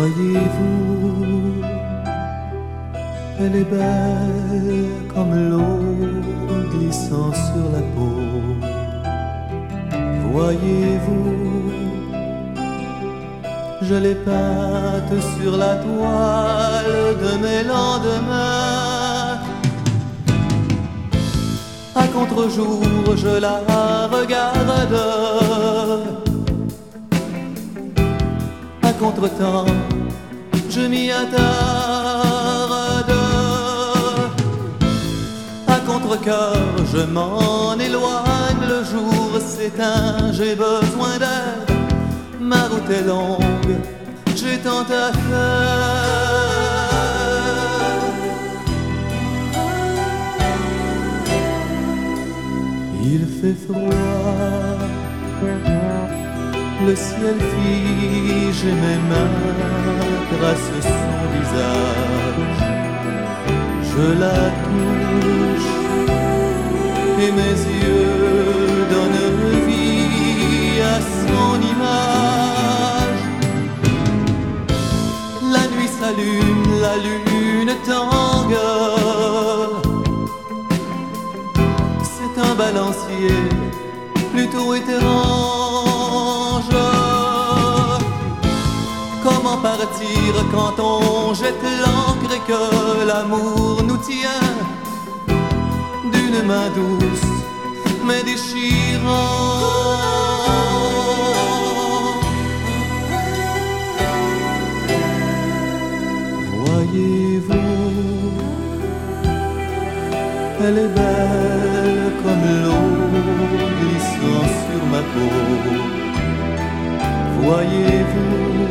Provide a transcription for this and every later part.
Voyez-vous, elle est belle comme l'eau glissant sur la peau. Voyez-vous, je l'ai peinte sur la toile de mes lendemains. À contre-jour, je la regarde. À contre-temps, je m'y attarde. À contre-cœur, je m'en éloigne. Le jour s'éteint, j'ai besoin d'air. Ma route est longue, j'ai tant à faire. Il fait froid, le ciel fige et mes mains tracent son visage. Je la touche et mes yeux donnent vie à son image. La nuit s'allume, la lune tangue. C'est un balancier plutôt étrange. Comment partir quand on jette l'encre et que l'amour nous tient d'une main douce mais déchirant? Voyez-vous, elle est belle comme l'eau glissant sur ma peau. Voyez-vous,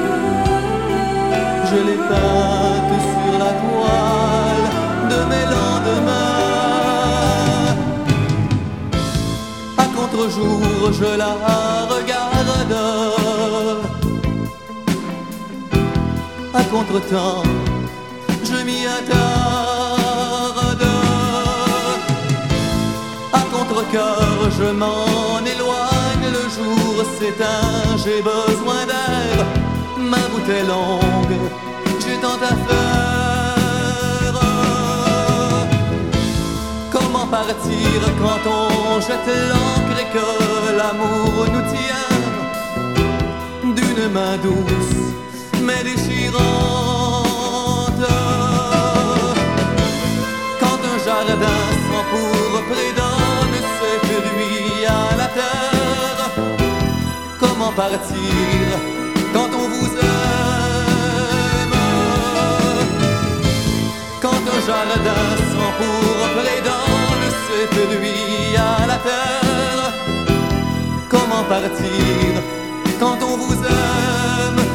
je l'ai peinte sur la toile de mes lendemains. À contre-jour, je la regarde. À contre-temps, je m'y attarde. À contre-cœur, je m'en éloigne. Le jour s'éteint, j'ai besoin d'air. Ma route est longue, j'ai tant à faire. Comment partir quand on jette l'encre et que l'amour nous tient d'une main douce mais déchirante? Quand un jardin sans pourpre donne ses fruits à la terre, comment partir quand on vous aime? Quand un jardin sans pourpre donne ses fruits à la terre, comment partir quand on vous aime?